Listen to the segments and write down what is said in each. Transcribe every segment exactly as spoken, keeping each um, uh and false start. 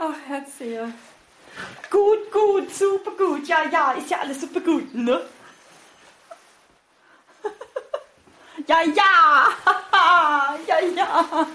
Ach, erzähl. Gut, gut, super gut. Ja, ja, ist ja alles super gut, ne? Ja, ja. Ja, ja.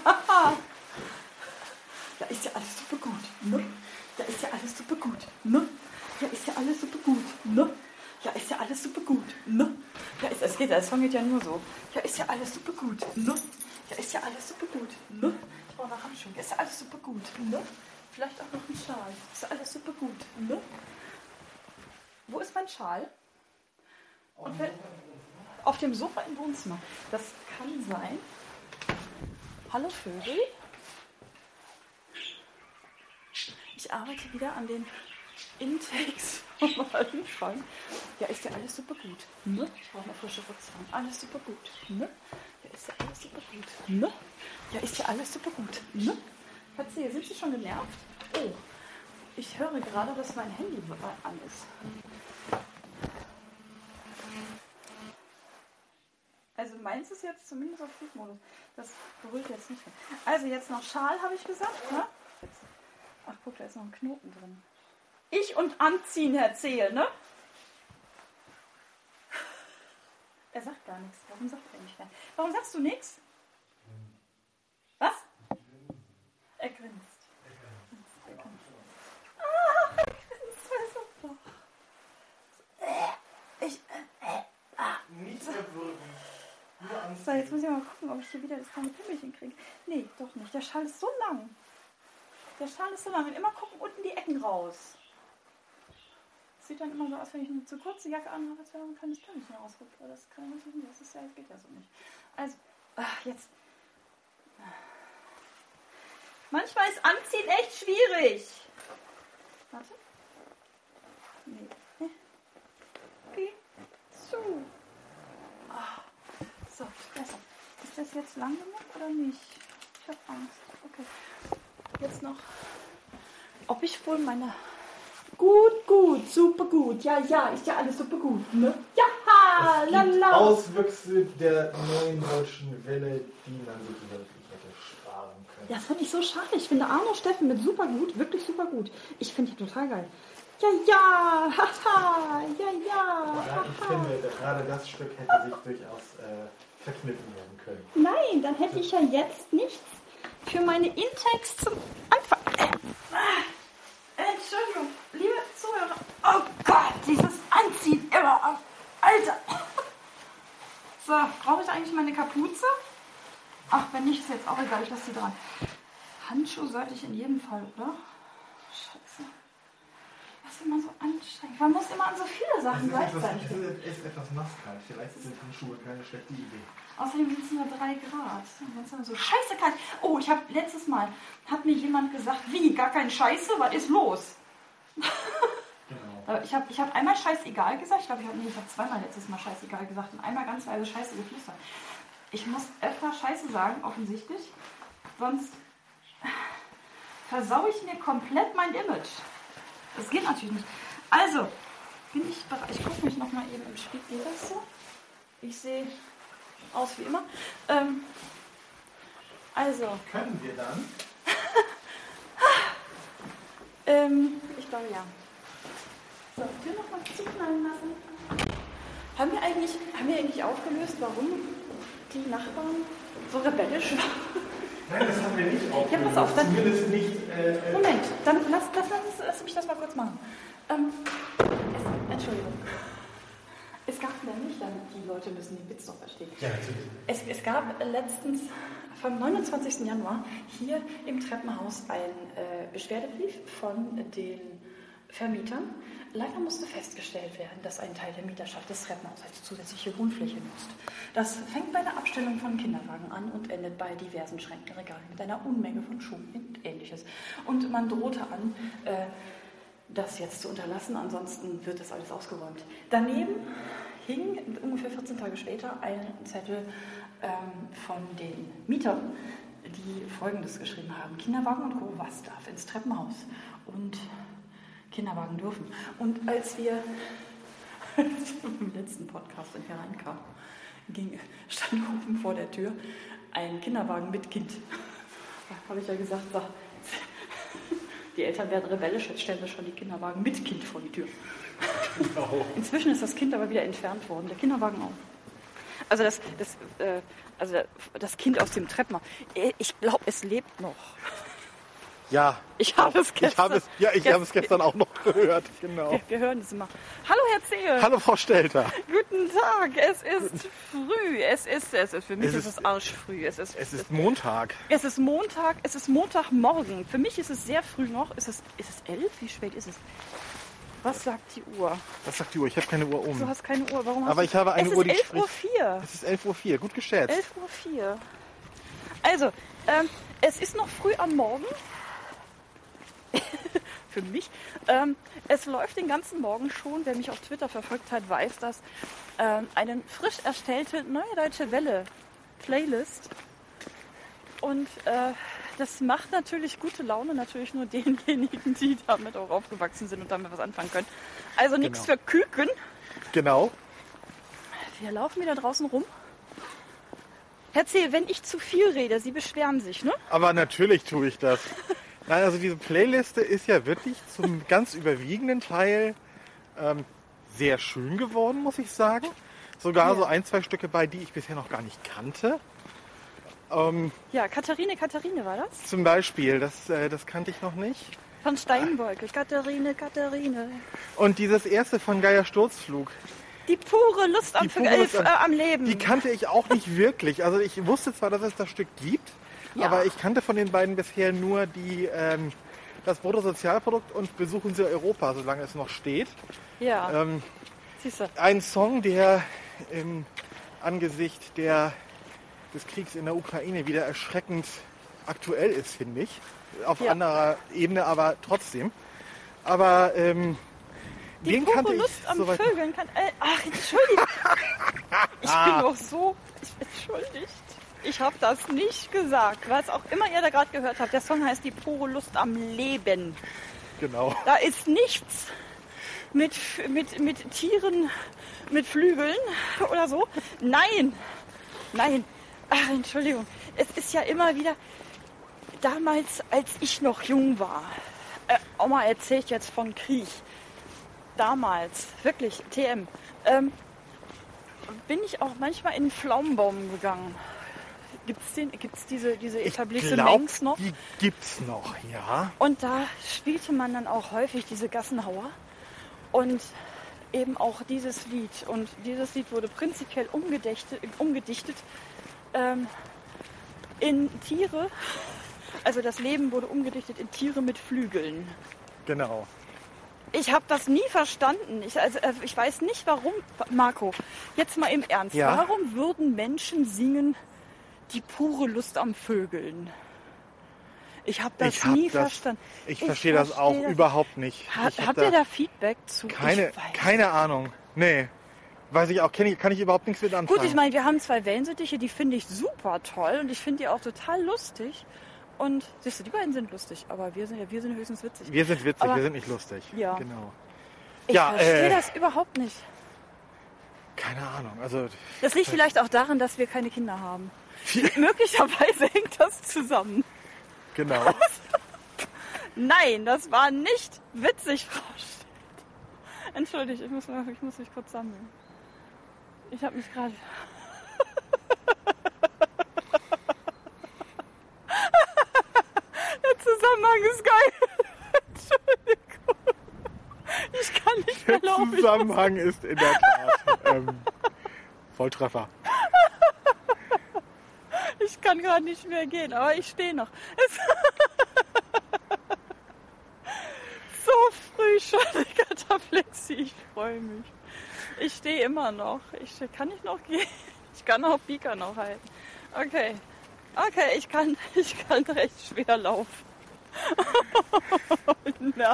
Ja, ist ja alles super gut, ne? Ja, ist ja alles super gut, ne? Ja, ist ja alles super gut, ne? Ja, ist ja alles super gut, ne? Ja, ist, es geht, der Song geht ja nur so. Ja, ist ja alles super gut, ne? Ja, ist ja alles super gut, ne? Ich brauche noch Handschuhe. Ja, ist ja alles super gut, ne? Vielleicht auch noch ein Schal. Ist ja alles super gut, ne? Wo ist mein Schal? Und wenn, auf dem Sofa im Wohnzimmer. Das kann sein. Hallo Vögel. Ich arbeite wieder an den Intakes vom Anfang. Ja, ist ja alles super gut, ne? Ich brauche eine frische Rückzahn. Alles super gut, ne? Ja, ist ja alles super gut, ne? Ja, ist ja alles super gut, ne? Erzähl, sind Sie schon genervt? Oh, ich höre gerade, dass mein Handy an ist. Also meins ist jetzt zumindest auf Flugmodus. Das berührt jetzt nicht mehr. Also jetzt noch Schal, habe ich gesagt, ne? Jetzt. Ach guck, da ist noch ein Knoten drin. Ich und Anziehen erzählen, ne? Er sagt gar nichts. Warum sagt er nicht mehr? Warum sagst du nichts? Was? Er grinst. Er grinst. Ah, er grinst. Das ist super. Ich, äh, ah. Nicht erwürgen. Nur anziehen. So, jetzt muss ich mal gucken, ob ich hier wieder das kleine Pimmelchen kriege. Nee, doch nicht. Der Schal ist so lang. Der Schal ist so lang. Und immer gucken unten die Ecken raus. Sieht dann immer so aus, wenn ich eine zu kurze Jacke anhabe, als wäre ein kleines Pimmelchen rausguckt. Aber das kann ich nicht. Das ist ja, das geht ja so nicht. Also, ach, jetzt. Manchmal ist Anziehen echt schwierig. Warte. Nee. Geh zu. Ach. So, besser. Ist das jetzt lang genug oder nicht? Ich habe Angst. Okay. Jetzt noch. Ob ich wohl meine... Gut, gut, super gut. Ja, ja, ist ja alles super gut, ne? Ja, lala. Auswüchse der neuen deutschen Welle, die man sich wirklich hätte sparen können. Ja, das fand ich so schade. Ich finde Arno Steffen mit super gut, wirklich super gut. Ich finde die total geil. Ja, ja, haha, ja, ja. Ja, ich finde, gerade das Stück hätte sich durchaus äh, verknüpfen werden können. Nein, dann hätte ich ja jetzt nichts für meine Intakes zum Anfang. Äh, Entschuldigung, liebe Zuhörer. Oh Gott, dieses Anziehen immer. Alter. So, brauche ich eigentlich meine Kapuze? Ach, wenn nicht, ist jetzt auch egal, ich lasse sie dran. Handschuhe sollte ich in jedem Fall, oder? Scheiße. Das ist immer so anstrengend. Man muss immer an so viele Sachen gleichzeitig denken. Es ist etwas nasskalt. Vielleicht sind Handschuhe keine schlechte Idee. Außerdem sind es nur drei Grad. Und dann ist es so scheiße kalt. Oh, ich habe letztes Mal, hat mir jemand gesagt, wie, gar kein Scheiße, was ist los? Genau. Ich habe ich hab einmal scheißegal gesagt. Ich glaube, ich habe nee, hab zweimal letztes Mal scheißegal gesagt und einmal ganz leise Scheiße geflüstert. Ich muss öfter Scheiße sagen, offensichtlich. Sonst versau ich mir komplett mein Image. Das geht natürlich nicht. Also, bin ich bereit. Ich gucke mich nochmal eben im Spiegel. Geht das so? Ich sehe aus wie immer. Ähm, also. Können wir dann? ähm, ich glaube ja. So, Tür nochmal zuknallen lassen. Haben wir, eigentlich, haben wir eigentlich aufgelöst, warum die Nachbarn so rebellisch waren? Nein, das haben wir nicht aufgelöst. Ja, pass auf, dann, Zumindest nicht... Äh, Moment, dann lass, lass, lass, lass mich das mal kurz machen. Ähm, es, Entschuldigung. Es gab nämlich, dann die Leute müssen den Witz doch verstehen. Ja, natürlich. Es, es gab letztens, vom neunundzwanzigsten Januar, hier im Treppenhaus einen äh, Beschwerdebrief von den Vermietern. Leider musste festgestellt werden, dass ein Teil der Mieterschaft des Treppenhauses als zusätzliche Wohnfläche nutzt. Das fängt bei der Abstellung von Kinderwagen an und endet bei diversen Schränken, Regalen mit einer Unmenge von Schuhen und Ähnliches. Und man drohte an, äh, das jetzt zu unterlassen, ansonsten wird das alles ausgeräumt. Daneben hing ungefähr vierzehn Tage später ein Zettel ähm, von den Mietern, die Folgendes geschrieben haben: Kinderwagen und Co. was darf ins Treppenhaus und Kinderwagen dürfen. Und als wir im letzten Podcast hier reinkamen, ging, stand oben vor der Tür ein Kinderwagen mit Kind. Da habe ich ja gesagt, so, Die Eltern werden rebellisch, jetzt stellen sie schon die Kinderwagen mit Kind vor die Tür. Genau. Inzwischen ist das Kind aber wieder entfernt worden, der Kinderwagen auch. Also das, das, äh, also das Kind aus dem Treppenhaus, ich glaube, es lebt noch. Ja. Ich habe es gestern. Ich habe es, ja, ich habe es gestern auch noch gehört, genau. Wir, wir hören es immer. Hallo Herr Zehe. Hallo Frau Stelter. Guten Tag. Es ist früh. Es ist, es ist für mich Es ist ist- es arschfrüh. Es ist, Es ist Montag. es ist Montag. Es ist Montagmorgen. Für mich ist es sehr früh noch. Ist es, ist es elf? Wie spät ist es? Was sagt die Uhr? Was sagt die Uhr? Ich habe keine Uhr Du um. hast keine Uhr. Warum hast Aber du? ich habe eine es Uhr, die ist elf spricht. Uhr vier. Es ist elf Uhr vier, gut geschätzt. elf Uhr vier. Also, ähm, es ist noch früh am Morgen. Für mich. Ähm, es läuft den ganzen Morgen schon. Wer mich auf Twitter verfolgt hat, weiß das. Ähm, eine frisch erstellte Neue Deutsche Welle Playlist. Und äh, das macht natürlich gute Laune, natürlich nur denjenigen, die damit auch aufgewachsen sind und damit was anfangen können. Also nichts Genau. für Küken. Genau. Wir laufen wieder draußen rum. Herr Zehe, wenn ich zu viel rede, Sie beschweren sich, ne? Aber natürlich tue ich das. Nein, also diese Playliste ist ja wirklich zum ganz überwiegenden Teil ähm, sehr schön geworden, muss ich sagen. Sogar Ja. so ein, zwei Stücke bei, die ich bisher noch gar nicht kannte. Ähm, Ja, Katharine, Katharine war das? zum Beispiel, das, äh, das kannte ich noch nicht. Von Steinbeutel. Katharine, Katharine. Und dieses erste von Geier Sturzflug, Die pure Lust am, Die pure äh, Lust am- äh, am Leben. die kannte ich auch nicht wirklich. Also ich wusste zwar, dass es das Stück gibt, Ja. aber ich kannte von den beiden bisher nur die, ähm, das Bruttosozialprodukt und Besuchen Sie Europa, solange es noch steht. ja, Ähm, siehst du. ein Song, der im Angesicht der, des Kriegs in der Ukraine wieder erschreckend aktuell ist, finde ich. Auf Ja. anderer Ebene, aber trotzdem. Aber ähm, Die den pure kannte Lust ich am soweit. Vögeln kann... Äh, ach, Entschuldigung. Ich bin doch so... Ich, entschuldigt. Ich habe das nicht gesagt. Was auch immer ihr da gerade gehört habt. Der Song heißt Die pure Lust am Leben. Genau. Da ist nichts mit, mit, mit Tieren, mit Flügeln oder so. Nein, nein. Ach, Entschuldigung. Es ist ja immer wieder, damals, als ich noch jung war, äh, Oma erzählt jetzt von Krieg. Damals, wirklich, T M, ähm, bin ich auch manchmal in den Pflaumenbaum gegangen. Gibt es gibt's diese, diese Ich Etablissements glaube, noch? die gibt's noch, ja. Und da spielte man dann auch häufig diese Gassenhauer und eben auch dieses Lied. Und dieses Lied wurde prinzipiell umgedichtet, umgedichtet ähm, in Tiere. Also das Leben wurde umgedichtet in Tiere mit Flügeln. Genau. Ich habe das nie verstanden. Ich, also, äh, ich weiß nicht warum, Marco, jetzt mal im Ernst. Ja? Warum würden Menschen singen, die pure Lust am Vögeln? Ich habe das Ich hab nie das- verstanden. Ich verstehe das auch verstehe das- überhaupt nicht. Ha, Ich hab habt ihr da Feedback zu? keine, Ich weiß. keine Ahnung. Nee. Weiß ich auch, kenn ich, kann ich überhaupt nichts mit anfangen. Gut, ich meine, wir haben zwei Wellensittiche, die finde ich super toll und ich finde die auch total lustig. Und siehst du, die beiden sind lustig, aber wir sind ja, wir sind höchstens witzig. wir sind witzig, Aber- wir sind nicht lustig. Ja. Genau. Ich ja, verstehe äh, das überhaupt nicht. Keine Ahnung. Also Das liegt vielleicht auch daran, dass wir keine Kinder haben. Möglicherweise hängt das zusammen. genau. Nein, das war nicht witzig, Frau Stett. Entschuldigt, ich muss, mal- ich muss mich kurz sammeln. Ich habe mich gerade... Der Zusammenhang ist geil. Entschuldigung. Ich kann nicht mehr Der laufen. Zusammenhang ist in der Tat ähm, Volltreffer. Ich kann gerade nicht mehr gehen, aber ich stehe noch. Es so früh schon, die Kataplexie. Ich freue mich. Ich stehe immer noch. Ich steh, kann ich noch gehen? Ich kann auch Pika noch halten. Okay. Okay, ich kann, ich kann recht schwer laufen. Nein.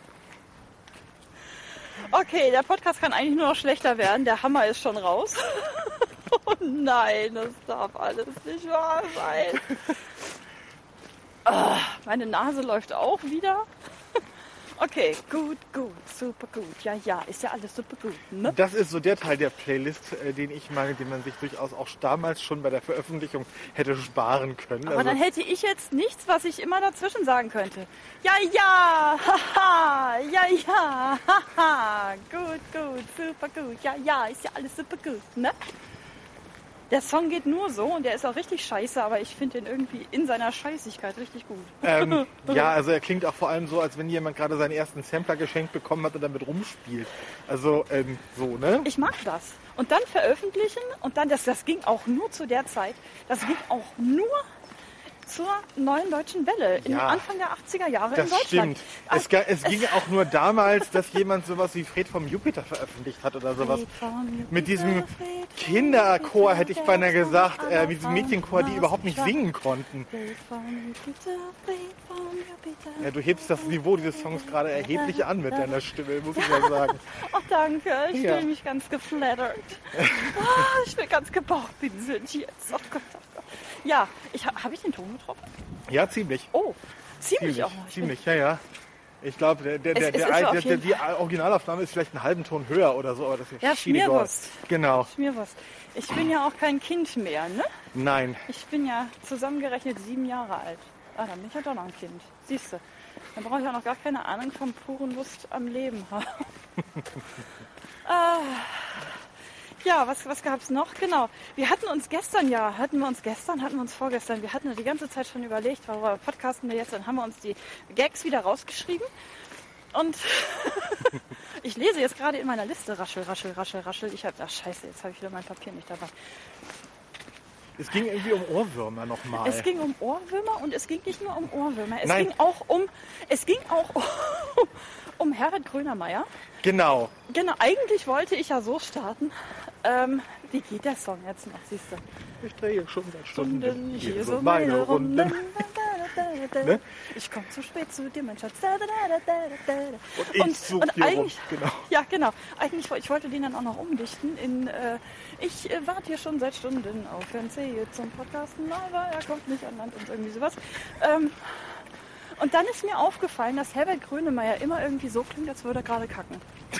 Okay, der Podcast kann eigentlich nur noch schlechter werden. Der Hammer ist schon raus. Oh nein, das darf alles nicht wahr sein. Ah, meine Nase läuft auch wieder. Okay, gut, gut, super gut. Ja, ja, ist ja alles super gut, ne? Das ist so der Teil der Playlist, äh, den ich meine, den man sich durchaus auch damals schon bei der Veröffentlichung hätte sparen können. Aber Also, dann hätte ich jetzt nichts, was ich immer dazwischen sagen könnte. Ja, ja, haha, ja, ja, haha, gut, gut, super gut. Ja, ja, ist ja alles super gut, ne? Der Song geht nur so und der ist auch richtig scheiße, aber ich finde den irgendwie in seiner Scheißigkeit richtig gut. ähm, ja, also er klingt auch vor allem so, als wenn jemand gerade seinen ersten Sampler geschenkt bekommen hat und damit rumspielt. Also ähm, so, ne? Ich mag das. Und dann veröffentlichen und dann, das, das ging auch nur zu der Zeit, das ging auch nur zur Neuen Deutschen Welle, in Ja, Anfang der achtziger Jahre Das in Deutschland. stimmt. Es, ga- es ging auch nur damals, dass jemand sowas wie Fred vom Jupiter veröffentlicht hat oder sowas. Mit diesem Kinderchor, hätte ich beinahe gesagt, äh, mit diesem Mädchenchor, die überhaupt nicht singen konnten. Ja, du hebst das Niveau dieses Songs gerade erheblich an mit deiner Stimme, muss ich ja sagen. Ach, danke, ich Ja. fühle mich ganz geflattert. Ah, ich bin ganz gebauchpinselt jetzt. Oh Gott, oh Gott. Ja, ich, habe ich den Ton getroffen? Ja, ziemlich. Oh, ziemlich, Ziemlich, auch noch. Ich bin- ziemlich, ja, ja. Ich glaube, der, der, Es- der, es der, ist der, auf der, jeden die Originalaufnahme ist vielleicht einen halben Ton höher oder so, aber das ist Ja, schiediger. Schmierwurst. Genau. Schmierwurst. Ich bin ja auch kein Kind mehr, ne? Nein. Ich bin ja zusammengerechnet sieben Jahre alt. Ah, dann bin ich ja doch noch ein Kind. Siehst du. Dann brauche ich auch noch gar keine Ahnung vom puren Lust am Leben haben. ah. Ja, was, was gab es noch? Genau. Wir hatten uns gestern ja, hatten wir uns gestern, hatten wir uns vorgestern, wir hatten ja die ganze Zeit schon überlegt, worüber podcasten wir jetzt, dann haben wir uns die Gags wieder rausgeschrieben. Und ich lese jetzt gerade in meiner Liste, raschel, raschel, raschel, raschel. Ich habe, ach scheiße, jetzt habe ich wieder mein Papier nicht dabei. Es ging irgendwie um Ohrwürmer nochmal. Es ging um Ohrwürmer und es ging nicht nur um Ohrwürmer. Es Nein. ging auch um, es ging auch um, um Herbert Grönemeyer. Genau. Genau, eigentlich wollte ich ja so starten. Ähm, wie geht der Song jetzt noch, siehst du? Ich drehe schon seit Stunden Stunden, hier so meine Runden. Ne? Ich komme zu spät zu dir, mein Schatz. Da, da, da, da, da, da. Und ich suche hier rum. Genau. Ja, genau. Eigentlich, ich wollte den dann auch noch umdichten in äh, ich äh, warte hier schon seit Stunden auf Herrn Zehe zum Podcasten, aber er kommt nicht an Land und irgendwie sowas. Ähm, und dann ist mir aufgefallen, dass Herbert Grönemeyer immer irgendwie so klingt, als würde er gerade kacken.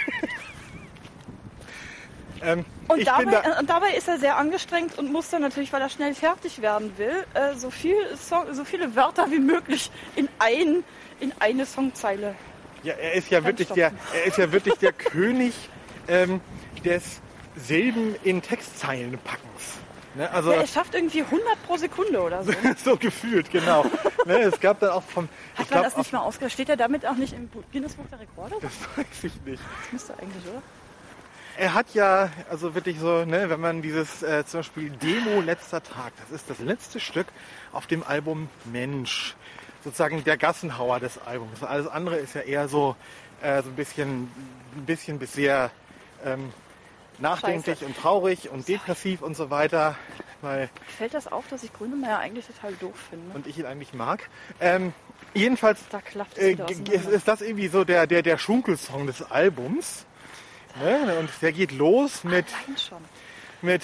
Ähm, Und ich bin dabei, da, äh, und dabei ist er sehr angestrengt und muss dann natürlich, weil er schnell fertig werden will, äh, so, viel Song, so viele Wörter wie möglich in, ein, in eine Songzeile. ja, er ist ja wirklich der, er ist ja wirklich der König ähm, des Silben in Textzeilen packens. Ne? Also Ja, er schafft irgendwie hundert pro Sekunde oder so. so gefühlt, genau. Ne? Es gab dann auch vom, ich Hat man glaub, das nicht mal ausgerechnet? Steht er damit auch nicht im Guinness Buch der Rekorde? das weiß ich nicht. Das müsste eigentlich, oder? Er hat ja, also wirklich so, ne, wenn man dieses äh, zum Beispiel Demo letzter Tag, das ist das letzte Stück auf dem Album Mensch, sozusagen der Gassenhauer des Albums. Alles andere ist ja eher so, äh, so ein bisschen, ein bisschen bis sehr ähm, nachdenklich Scheiße. und traurig und depressiv und so weiter, weil Fällt das auf, dass ich Grönemeyer eigentlich total doof finde? und ich ihn eigentlich mag. Ähm, jedenfalls Da klafft es äh, wieder g- auseinander. ist das irgendwie so der, der, der Schunkelsong des Albums. Ne? Und der geht los mit Allein schon. mit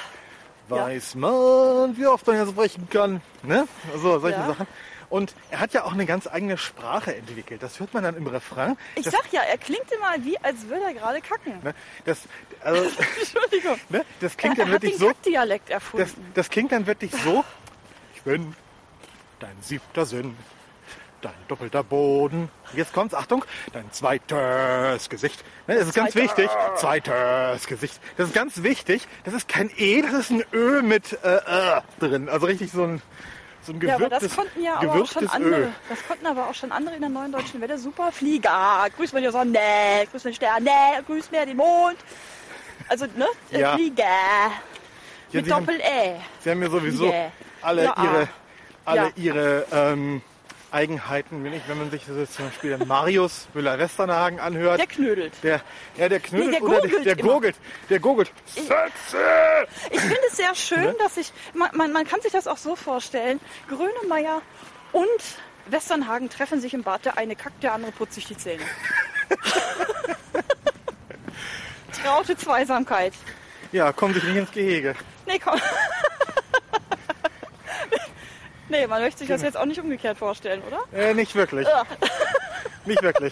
Ja. weiß man, wie oft man jetzt sprechen kann. Ne? Also solche Ja. Sachen. Und er hat ja auch eine ganz eigene Sprache entwickelt. Das hört man dann im Refrain. Ich das, sag ja, er klingt immer wie, als würde er gerade kacken. ne, das, also, Entschuldigung. ne, das klingt er dann hat wirklich den so. Kackdialekt Das, erfunden. das klingt dann wirklich so. Ich bin dein siebter Sinn, dein doppelter Boden. Jetzt kommt's, Achtung, dein zweites Gesicht. Ne, das ist ganz Zweiter. wichtig. Zweites Gesicht. Das ist ganz wichtig. Das ist kein E, das ist ein Ö mit äh, äh, drin. Also richtig so ein, so ein Ja, aber gewürgtes, das konnten ja aber auch gewürztes schon andere. Ö. Das konnten aber auch schon andere in der Neuen Deutschen Welle. Super Flieger, grüß mir die Sonne, grüß mir den Stern, ne, grüß mir den Mond. Also, ne? äh, Ja. Flieger. Ja, Mit Sie haben- Doppel-E. Sie haben ja sowieso Yeah. alle Ja, ah. ihre, alle Ja. ihre ähm, Eigenheiten, wenn, ich, wenn man sich das jetzt zum Beispiel den Marius Müller-Westernhagen anhört. Der knödelt. Der, ja, der knüttelt Nee, der oder der, gurgelt der immer. gurgelt. Der gurgelt. Sätze! Ich finde es sehr schön, Ne? dass ich, man, man, man kann sich das auch so vorstellen, Grönemeyer und Westernhagen treffen sich im Bad, der eine kackt, der andere putzt sich die Zähne. Traute Zweisamkeit. Ja, kommen sich nicht ins Gehege. Nee, komm. Nee, man möchte sich das jetzt auch nicht umgekehrt vorstellen, oder? Äh, nicht wirklich. Ja. Nicht wirklich.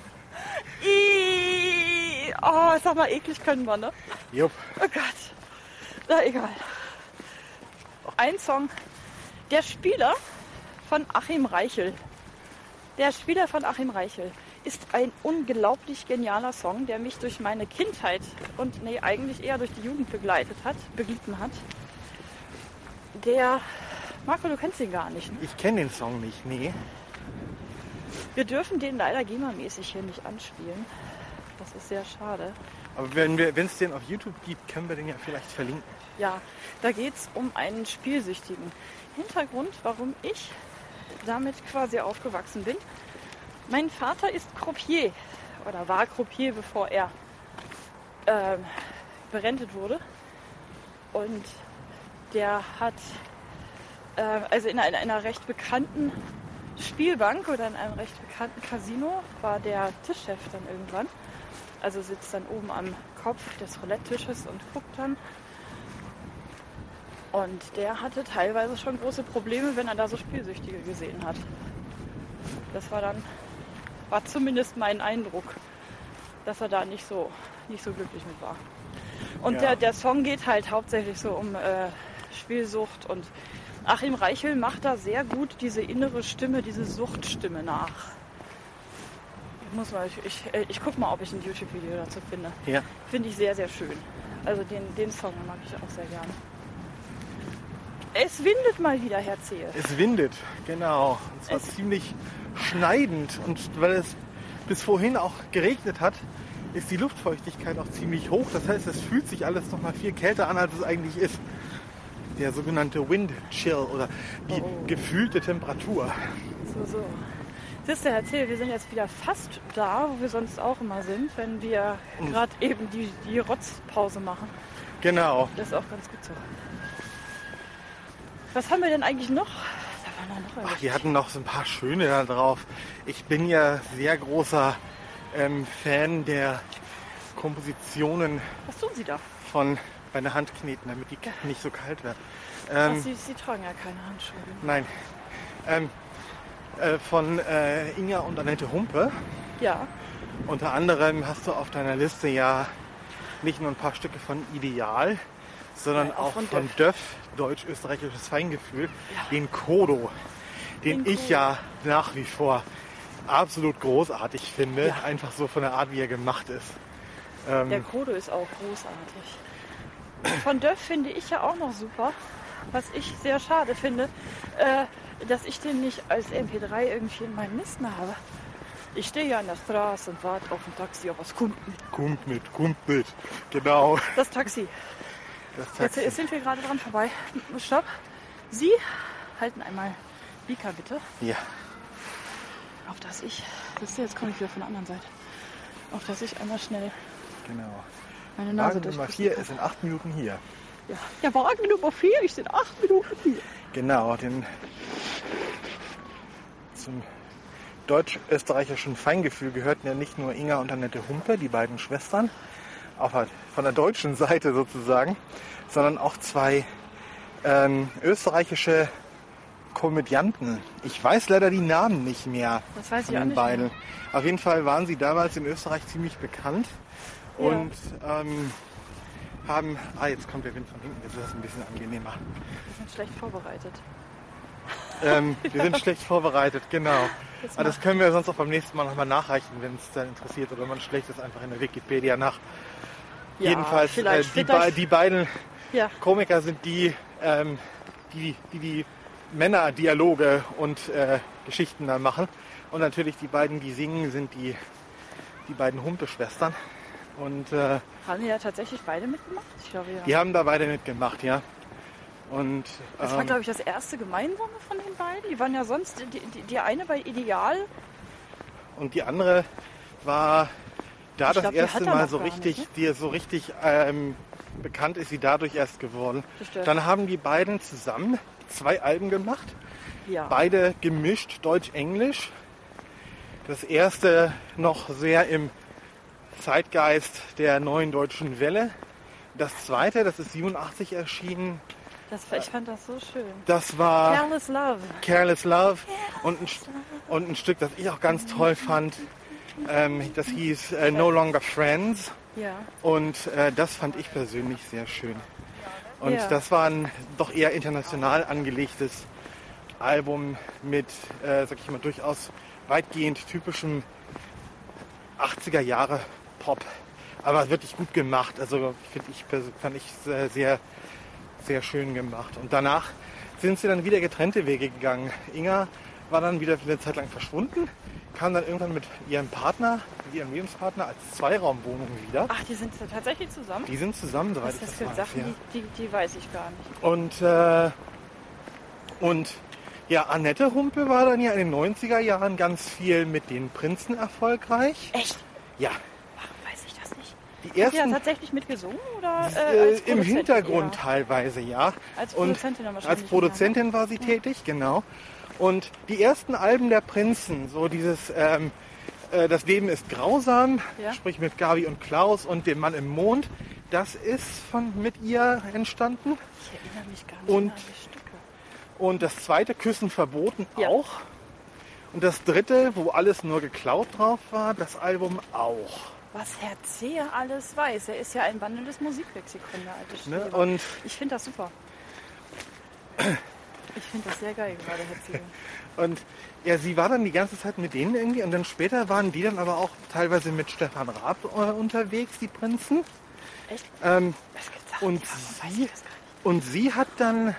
Ih, oh, sag mal, eklig können wir, ne? Jupp. Oh Gott. Na, egal. Ein Song. Der Spieler von Achim Reichel. Der Spieler von Achim Reichel ist ein unglaublich genialer Song, der mich durch meine Kindheit und nee, eigentlich eher durch die Jugend begleitet hat, beglitten hat. Der, Marco, du kennst ihn gar nicht, ne? Ich kenne den Song nicht, nee. Wir dürfen den leider GEMA-mäßig hier nicht anspielen. Das ist sehr schade. Aber wenn wir, wenn es den auf YouTube gibt, können wir den ja vielleicht verlinken. Ja, da geht es um einen Spielsüchtigen. Hintergrund, warum ich damit quasi aufgewachsen bin. Mein Vater ist Croupier oder war Croupier, bevor er äh, berentet wurde. Und der hat äh, also in einer, einer recht bekannten Spielbank oder in einem recht bekannten Casino war der Tischchef dann irgendwann. Also sitzt dann oben am Kopf des Roulette-Tisches und guckt dann. Und der hatte teilweise schon große Probleme, wenn er da so Spielsüchtige gesehen hat. Das war dann, war zumindest mein Eindruck, dass er da nicht so, nicht so glücklich mit war. Und Ja. der, der Song geht halt hauptsächlich so um äh, Spielsucht und Achim Reichel macht da sehr gut diese innere Stimme, diese Suchtstimme nach. Ich muss mal, ich, ich, ich guck mal, ob ich ein YouTube-Video dazu finde. Ja. Finde ich sehr, sehr schön. Also den, den Song mag ich auch sehr gerne. Es windet mal wieder, Herr Zehe. Es windet, genau. Und zwar Es- ziemlich schneidend. Und weil es bis vorhin auch geregnet hat, ist die Luftfeuchtigkeit auch ziemlich hoch. Das heißt, es fühlt sich alles noch mal viel kälter an, als es eigentlich ist. Der sogenannte Wind Chill oder die Oh. gefühlte Temperatur. So, so. Siehst du, Herr Zehe, wir sind jetzt wieder fast da, wo wir sonst auch immer sind, wenn wir Mhm. gerade eben die, die Rotzpause machen. Genau. Das ist auch ganz gut so. Was haben wir denn eigentlich noch? Da war noch Ach, irgendwas. die hatten noch so ein paar schöne da drauf. Ich bin ja sehr großer ähm, Fan der Kompositionen Was tun Sie da? von bei der Hand kneten, damit die nicht so kalt werden. Ach, Ähm, Sie, Sie tragen ja keine Handschuhe. nein. Ähm, äh, von äh, Inga und Annette Humpe. Ja, Unter anderem hast du auf deiner Liste ja nicht nur ein paar Stücke von Ideal, sondern Ja, auch auch von von Döff, deutsch-österreichisches Feingefühl, Ja. den Kodo, den, Den ich Kodo. ja nach wie vor absolut großartig finde, Ja. einfach so von der Art, wie er gemacht ist. Ähm, der Kodo ist auch großartig. Von Döff finde ich ja auch noch super. Was ich sehr schade finde, äh, dass ich den nicht als M P drei irgendwie in meinen Listen habe. Ich stehe ja an der Straße und warte auf ein Taxi, aber es kommt nicht. kommt mit, kommt mit, genau. Das Taxi. Das Jetzt, Taxi. jetzt sind wir gerade dran vorbei. Stopp. Sie halten einmal Bika bitte, Ja, auf dass ich, wisst ihr, jetzt komme ich wieder von der anderen Seite, auf dass ich einmal schnell genau. meine Nase Wagen Nummer durchpusten vier kann. ist in acht Minuten hier. Ja. ja, Wagen Nummer vier, ich bin acht Minuten hier. Genau, den zum deutsch-österreichischen Feingefühl gehörten ja nicht nur Inga und Annette Humpe, die beiden Schwestern, auch halt von der deutschen Seite sozusagen, sondern auch zwei ähm, österreichische Komödianten. Ich weiß leider die Namen nicht mehr Das weiß von ich auch den nicht beiden. Auf jeden Fall waren sie damals in Österreich ziemlich bekannt Ja. und ähm, haben... Ah, jetzt kommt der Wind von hinten, jetzt ist das ein bisschen angenehmer. Wir sind schlecht vorbereitet. Ähm, wir sind schlecht vorbereitet, genau. Das Aber das macht- können wir sonst auch beim nächsten Mal nochmal nachreichen, wenn es dann interessiert. Oder man schlägt es einfach in der Wikipedia nach. Ja, Jedenfalls, äh, vielleicht die, vielleicht- be die beiden Ja, Komiker sind die, ähm, die, die die Männerdialoge und äh, Geschichten da machen. Und natürlich die beiden, die singen, sind die, die beiden Humpe-Schwestern. Und äh, haben die ja tatsächlich beide mitgemacht? Ich glaube, ja. die haben da beide mitgemacht, ja. Und Das war, ähm, glaube ich, das erste Gemeinsame von den beiden. Die waren ja sonst, die, die, die eine bei Ideal. Und die andere war da Ich das glaub, die erste hat er Mal noch so gar richtig, nicht, die so richtig ähm, bekannt ist sie dadurch erst geworden. Bestimmt. Dann haben die beiden zusammen zwei Alben gemacht, Ja. beide gemischt, Deutsch-Englisch. Das erste noch sehr im Zeitgeist der neuen deutschen Welle. Das zweite, das ist siebenundachtzig erschienen, Das, ich fand das so schön. Das war Careless Love. Careless Love. Und ein, und ein Stück, das ich auch ganz toll fand, ähm, das hieß äh, No Longer Friends. Ja. Und äh, das fand ich persönlich sehr schön. Und Ja. das war ein doch eher international angelegtes Album mit, äh, sag ich mal, durchaus weitgehend typischem achtziger Jahre Pop. Aber wirklich gut gemacht. Also finde ich, fand ich sehr, sehr, sehr schön gemacht. Und danach sind sie dann wieder getrennte Wege gegangen. Inga war dann wieder eine Zeit lang verschwunden, kam dann irgendwann mit ihrem Partner, mit ihrem Lebenspartner als Zweiraumwohnung wieder. Ach, die sind tatsächlich zusammen? Die sind zusammen, soweit Was ich ist das das für weiß. Sachen, Ja. die, die, die weiß ich gar nicht. Und, äh, und ja, Annette Humpe war dann ja in den neunziger Jahren ganz viel mit den Prinzen erfolgreich. Echt? Ja, Warum weiß ich das nicht? die Hat die ja ersten tatsächlich mitgesungen oder äh, äh, als im Produzentin Hintergrund eher? teilweise, ja. Als Und Produzentin dann wahrscheinlich. als Produzentin war sie tätig, genau. Und die ersten Alben der Prinzen, so dieses ähm, äh, Das Leben ist grausam, Ja. sprich mit Gabi und Klaus und dem Mann im Mond, das ist von mit ihr entstanden. Ich erinnere mich gar nicht Und- mehr an die Stücke. Und das zweite, Küssen verboten, Ja. auch. Und das dritte, wo alles nur geklaut drauf war, das Album auch. Was Herr Zehe alles weiß. Er ist ja ein wandelndes Musiklexikon, der alte Ne? Streber. Und Ich finde das super. Ich finde das sehr geil gerade, Herr Zehe. Und ja, sie war dann die ganze Zeit mit denen irgendwie und dann später waren die dann aber auch teilweise mit Stefan Raab äh, unterwegs, die Prinzen. Echt? Ähm, Was gibt's Sachen, und, die- warum weiß sie, ich das gar nicht? und sie hat dann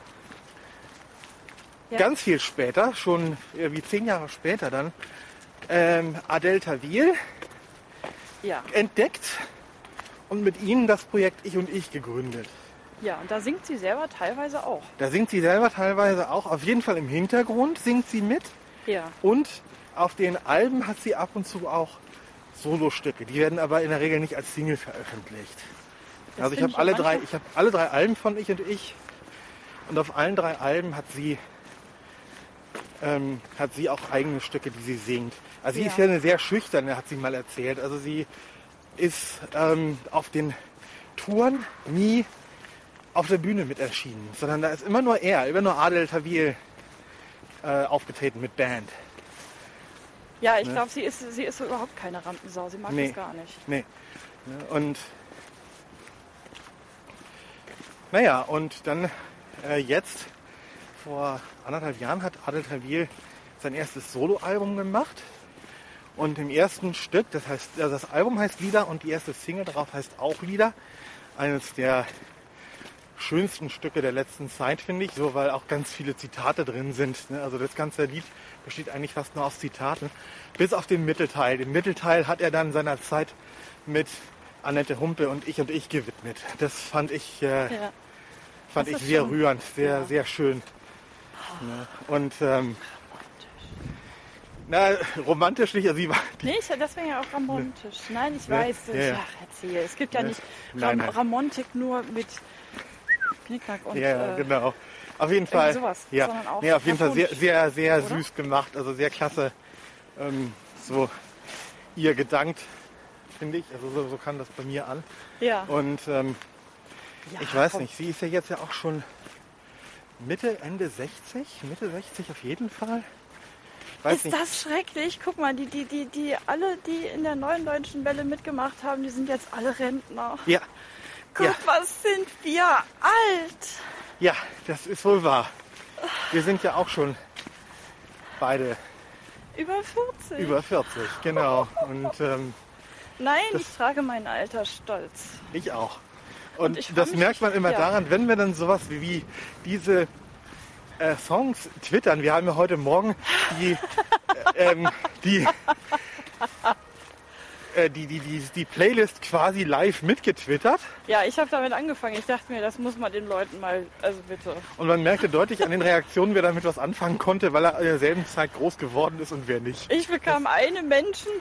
Ja. ganz viel später, schon irgendwie zehn Jahre später dann, ähm, Adel Tawil Ja. entdeckt und mit ihnen das Projekt Ich und Ich gegründet. Ja, und da singt sie selber teilweise auch. Da singt sie selber teilweise auch, auf jeden Fall im Hintergrund singt sie mit. Ja. Und auf den Alben hat sie ab und zu auch Solostücke. Die werden aber in der Regel nicht als Single veröffentlicht. Das also ich finde habe alle ja drei, manchmal- ich habe alle drei Alben von Ich und Ich. Und auf allen drei Alben hat sie ähm, hat sie auch eigene Stücke, die sie singt. Also sie Ja. ist ja eine sehr schüchterne, hat sie mal erzählt. Also sie ist ähm, auf den Touren nie auf der Bühne mit erschienen, sondern da ist immer nur er, immer nur Adel Tawil äh, aufgetreten mit Band. Ja, ich Ne? glaube, sie ist, sie ist so überhaupt keine Rampensau. Sie mag Nee. das gar nicht. Nee. Ne, Und naja, und dann äh, jetzt, vor anderthalb Jahren, hat Adel Tawil sein erstes Soloalbum gemacht. Und im ersten Stück, das heißt, also das Album heißt Lieder und die erste Single darauf heißt auch Lieder. Eines der schönsten Stücke der letzten Zeit, finde ich, so, weil auch ganz viele Zitate drin sind. Ne? Also das ganze Lied besteht eigentlich fast nur aus Zitaten, bis auf den Mittelteil. Den Mittelteil hat er dann seiner Zeit mit Annette Humpe und Ich und Ich gewidmet. Das fand ich, äh, Ja. fand Das ich ist sehr schon- rührend, sehr, ja. sehr schön. Ne? Und ähm, na, romantisch nicht, also sie war, Nee, ich, das wäre ja auch romantisch. Nein, ich Ne? weiß. Ja, Ich, ja. ach, erzähl. Es gibt ja Ne? nicht Nein, Ram nein. Romantik nur mit Knickknack und ja, äh, genau. Auf jeden Fall. sowas, ja. sondern auch Nee, auf jeden Fall sehr, harmonisch, sehr, sehr oder? süß gemacht, also sehr klasse. Ähm, so ihr gedankt, finde ich. Also so, so kam das bei mir an. ja. Und ähm, ja, ich weiß komm. nicht, sie ist ja jetzt ja auch schon Mitte, Ende sechzig, Mitte sechzig auf jeden Fall. Weiß Ist nicht. das schrecklich? Guck mal, die, die, die, die, alle, die in der neuen deutschen Welle mitgemacht haben, die sind jetzt alle Rentner. Ja, Gott, Ja. was sind wir alt? ja, das ist wohl wahr. Wir sind ja auch schon beide Über vierzig. über vierzig, genau. Und ähm, Nein, das- ich trage mein Alter stolz. ich auch. Und, Und ich freu das mich- merkt man immer ja. daran, wenn wir dann sowas wie, wie diese äh, Songs twittern. Wir haben ja heute Morgen die, äh, ähm, die, äh, die, die, die, die Playlist quasi live mitgetwittert. Ja, ich habe damit angefangen. Ich dachte mir, das muss man den Leuten mal, also bitte. Und man merkte deutlich an den Reaktionen, wer damit was anfangen konnte, weil er in derselben Zeit groß geworden ist und wer nicht. Ich bekam eine Menschen,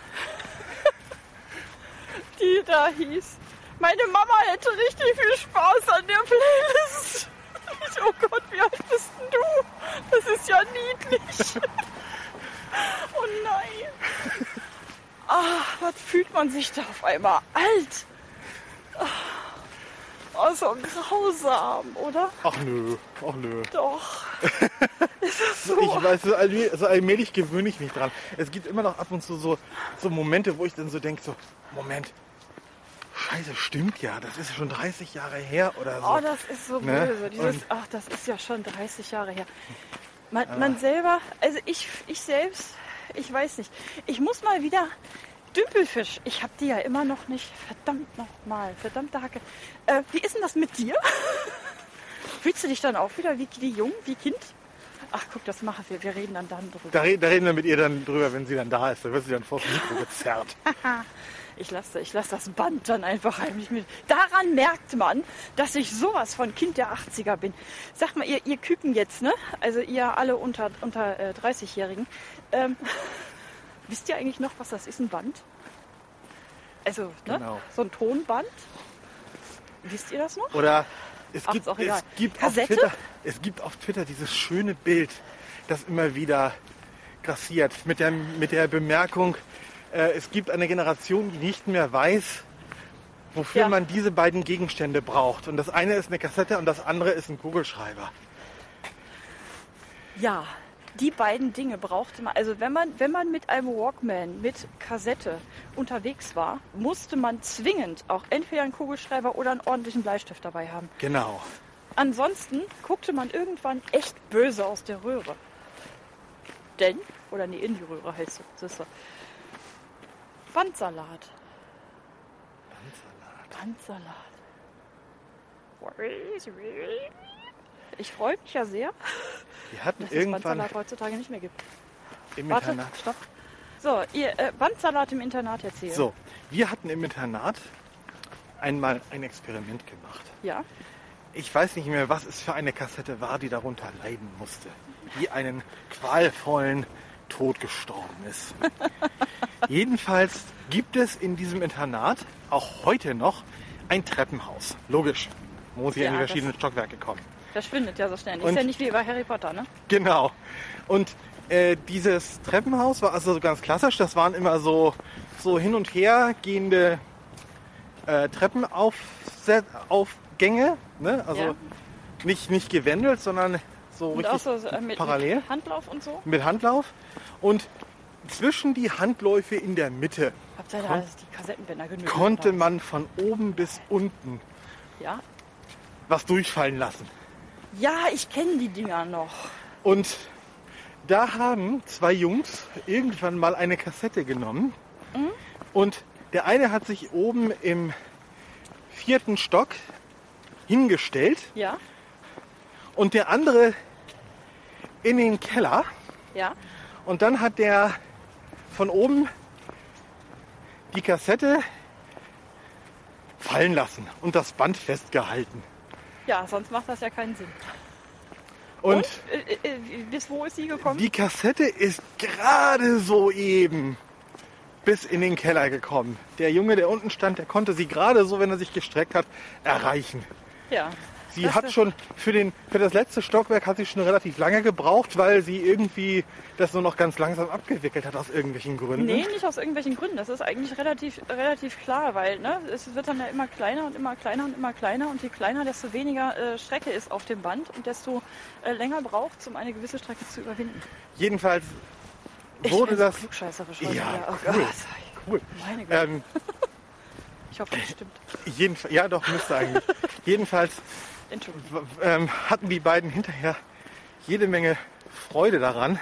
die da hieß, meine Mama hätte richtig viel Spaß an der Playlist. Ich, oh Gott, wie alt bist denn du? Das ist ja niedlich. Oh nein. Ah, was fühlt man sich da auf einmal alt? Oh, so grausam, oder? Ach nö, ach nö. Doch. Ist das so? Ich weiß, so allmählich, so allmählich gewöhne ich mich dran. Es gibt immer noch ab und zu so, so Momente, wo ich dann so denke, so, Moment, Scheiße, stimmt ja, das ist schon dreißig Jahre her oder so. Oh, das ist so Ne? böse. Dieses, Und- ach, das ist ja schon dreißig Jahre her. Man, man selber, also ich, ich selbst, ich weiß nicht. Ich muss mal wieder Dümpelfisch. Ich habe die ja immer noch nicht. Verdammt nochmal, verdammte Hacke. Äh, wie ist denn das mit dir? Fühlst du dich dann auch wieder wie, wie jung, wie Kind? Ach, guck, das machen wir. Wir reden dann dann drüber. Da, re- da reden wir mit ihr dann drüber, wenn sie dann da ist. Da wird sie dann vor das Mikro gezerrt. Ich lasse ich lass das Band dann einfach heimlich mit. Daran merkt man, dass ich sowas von Kind der achtziger bin. Sag mal, ihr, ihr Küken jetzt, ne? Also ihr alle unter, unter äh, dreißig-Jährigen. Ähm, wisst ihr eigentlich noch, was das ist, ein Band? Also, ne? Genau. So ein Tonband. Wisst ihr das noch? Oder es Ach, gibt, ist auch egal. es, gibt auf Kassette? Twitter, es gibt auf Twitter dieses schöne Bild, das immer wieder grassiert. Mit der, mit der Bemerkung, äh, es gibt eine Generation, die nicht mehr weiß, wofür Ja. man diese beiden Gegenstände braucht. Und das eine ist eine Kassette und das andere ist ein Kugelschreiber. Ja, die beiden Dinge brauchte man. Also wenn man, wenn man mit einem Walkman, mit Kassette unterwegs war, musste man zwingend auch entweder einen Kugelschreiber oder einen ordentlichen Bleistift dabei haben. Genau. Ansonsten guckte man irgendwann echt böse aus der Röhre. Denn, oder nee, in die Röhre hältst du, siehst du. Bandsalat. Bandsalat. Ich freue mich ja sehr, Wir hatten dass es irgendwann Bandsalat heutzutage nicht mehr gibt. im Warte, Internat. stopp. So, ihr äh, Bandsalat im Internat erzählen. So, wir hatten im Internat einmal ein Experiment gemacht. Ja, Ich weiß nicht mehr, was es für eine Kassette war, die darunter leiden musste. Die einen qualvollen Tod gestorben ist. Jedenfalls gibt es in diesem Internat auch heute noch ein Treppenhaus. Logisch. Man muss hier Ja, in die das- verschiedenen Stockwerke kommen. verschwindet ja so schnell. Ist Und- ja nicht wie bei Harry Potter, ne? Genau. Und äh, dieses Treppenhaus war also so ganz klassisch. Das waren immer so, so hin und her gehende äh, Treppenaufgänge. Ne? Also Ja. nicht, nicht gewendelt, sondern so Und richtig auch so äh, mit, parallel. mit Handlauf und so. Mit Handlauf. Und zwischen die Handläufe in der Mitte Habt ihr da Kon- alles die Kassettenbänder genügend? konnte oder? man von oben bis unten Ja, was durchfallen lassen. ja ich kenne die Dinger noch. Und da haben zwei Jungs irgendwann mal eine Kassette genommen. Und der eine hat sich oben im vierten Stock hingestellt Ja, und der andere in den Keller. ja. Und dann hat der von oben die Kassette fallen lassen und das Band festgehalten. Ja, sonst macht das ja keinen Sinn. Und Äh, äh, bis wo ist sie gekommen? die Kassette ist gerade so eben bis in den Keller gekommen. Der Junge, der unten stand, der konnte sie gerade so, wenn er sich gestreckt hat, erreichen. Ja. Sie Das hat ist- schon für, den, für das letzte Stockwerk hat sie schon relativ lange gebraucht, weil sie irgendwie das nur noch ganz langsam abgewickelt hat aus irgendwelchen Gründen. Nee, nicht aus irgendwelchen Gründen. Das ist eigentlich relativ, relativ klar, weil ne, es wird dann ja immer kleiner und immer kleiner und immer kleiner. Und je kleiner, desto weniger äh, Strecke ist auf dem Band und desto äh, länger braucht, um eine gewisse Strecke zu überwinden. Jedenfalls Ich wurde bin so das... klugscheißerisch heute Ja, wieder. Oh cool. Gott. Cool. Meine Güte. Ähm, Ich hoffe, das stimmt. jedenfalls, ja, doch, müsste eigentlich. Jedenfalls Entschuldigung. w- ähm, hatten die beiden hinterher jede Menge Freude daran,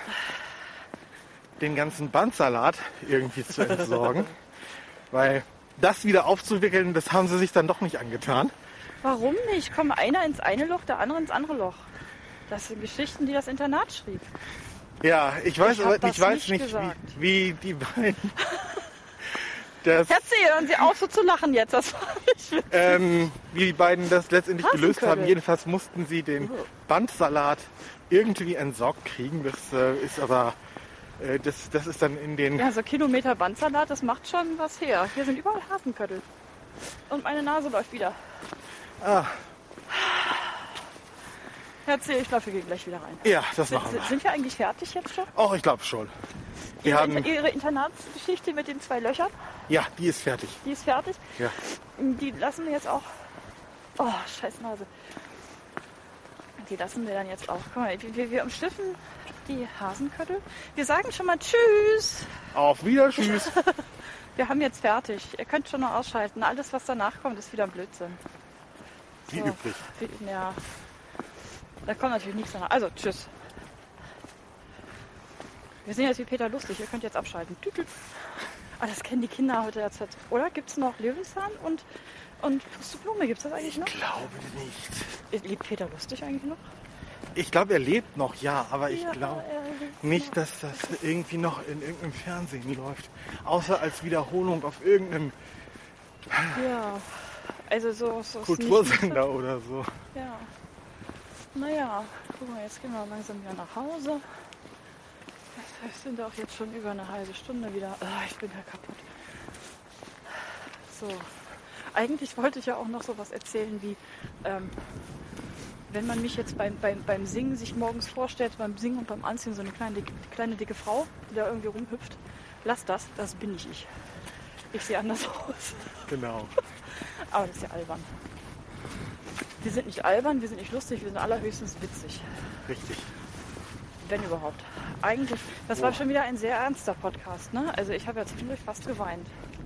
den ganzen Bandsalat irgendwie zu entsorgen. Weil das wieder aufzuwickeln, das haben sie sich dann doch nicht angetan. Warum nicht? Komm, einer ins eine Loch, der andere ins andere Loch. Das sind Geschichten, die das Internat schrieb. Ja, ich weiß Ich hab aber das ich weiß nicht nicht, gesagt. wie, wie die beiden das, Herzlich, hören Sie auf, so zu lachen jetzt. Das war nicht witzig. ähm, wie die beiden das letztendlich gelöst haben. Hasenkölle. Jedenfalls mussten sie den Bandsalat irgendwie entsorgt kriegen. Das äh, ist aber äh, das, das ist dann in den Ja, so Kilometer Bandsalat, das macht schon was her. Hier sind überall Hasenköttel. Und meine Nase läuft wieder. ah, Herzlich, ich glaube, wir gehen gleich wieder rein. ja, das Sind, machen wir. sind wir eigentlich fertig jetzt schon? Oh, ich glaube schon. Wir Ihre, haben, Ihre Internatsgeschichte mit den zwei Löchern, ja, die ist fertig. die ist fertig. Ja. Die lassen wir jetzt auch Oh, scheiß Nase. Die lassen wir dann jetzt auch. Guck mal, wir, wir umschliffen die Hasenköttel. Wir sagen schon mal Tschüss. Auf Wiedersehen. Wir haben jetzt fertig. Ihr könnt schon noch ausschalten. Alles, was danach kommt, ist wieder Blödsinn. Wie So. üblich. Wie, ja. Da kommt natürlich nichts danach. Also, tschüss. Wir sind jetzt wie Peter Lustig. Ihr könnt jetzt abschalten. Tüt, tüt. Ah, das kennen die Kinder heute derzeit. Oder gibt es noch Löwenzahn und, und Pusteblume? Gibt es das eigentlich noch? Ich glaube nicht. Lebt Peter Lustig eigentlich noch? Ich glaube, er lebt noch, ja, aber ich Ja, glaube er lebt nicht, dass das irgendwie noch in irgendeinem Fernsehen läuft. Außer als Wiederholung auf irgendeinem Ja. Also so... so Kultursender oder so. Ja. Naja, guck mal, jetzt gehen wir langsam wieder nach Hause. Wir sind auch jetzt schon über eine halbe Stunde wieder. Ah, ich bin ja kaputt. So. Eigentlich wollte ich ja auch noch so was erzählen wie, ähm, wenn man mich jetzt beim, beim, beim Singen sich morgens vorstellt, beim Singen und beim Anziehen, so eine kleine, dicke, kleine dicke Frau, die da irgendwie rumhüpft. Lass das, das bin nicht ich. Ich sehe anders aus. Genau. Aber das ist ja albern. Wir sind nicht albern, wir sind nicht lustig, wir sind allerhöchstens witzig. Richtig. Wenn überhaupt. Eigentlich, das war schon wieder ein sehr ernster Podcast, ne? Also ich habe ja zwischendurch fast geweint.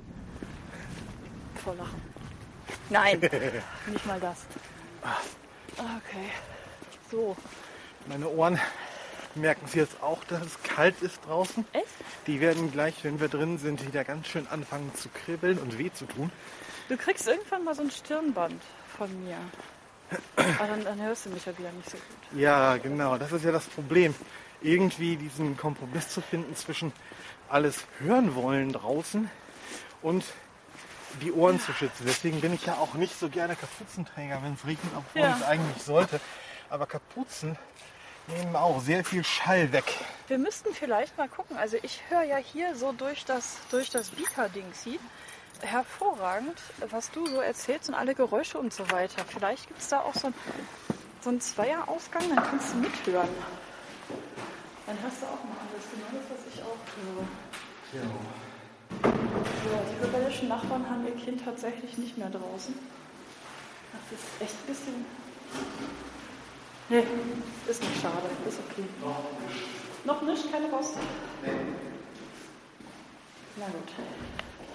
Vor Lachen. Nein, nicht mal das. Okay. So. Meine Ohren merken Sie jetzt auch, dass es kalt ist draußen. Echt? Die werden gleich, wenn wir drin sind, wieder ganz schön anfangen zu kribbeln und weh zu tun. Du kriegst irgendwann mal so ein Stirnband von mir. Aber dann, dann hörst du mich ja wieder nicht so gut. Ja, genau. Das ist ja das Problem. Irgendwie diesen Kompromiss zu finden zwischen alles hören wollen draußen und die Ohren zu schützen. Deswegen bin ich ja auch nicht so gerne Kapuzenträger, wenn es regnet, obwohl Ja. ich es eigentlich sollte. Aber Kapuzen nehmen auch sehr viel Schall weg. Wir müssten vielleicht mal gucken. Also ich höre ja hier so durch das, durch das Beaker-Dings hier hervorragend, was du so erzählst und alle Geräusche und so weiter. Vielleicht gibt es da auch so ein, so einen Zweierausgang, dann kannst du mithören. Dann hast du auch mal alles, genau das, was ich auch höre. Ja. So, die rebellischen Nachbarn haben ihr Kind tatsächlich nicht mehr draußen. Das ist echt ein bisschen... Nee, ist nicht schade, ist okay. Noch nicht, keine Post? Nee. Na gut.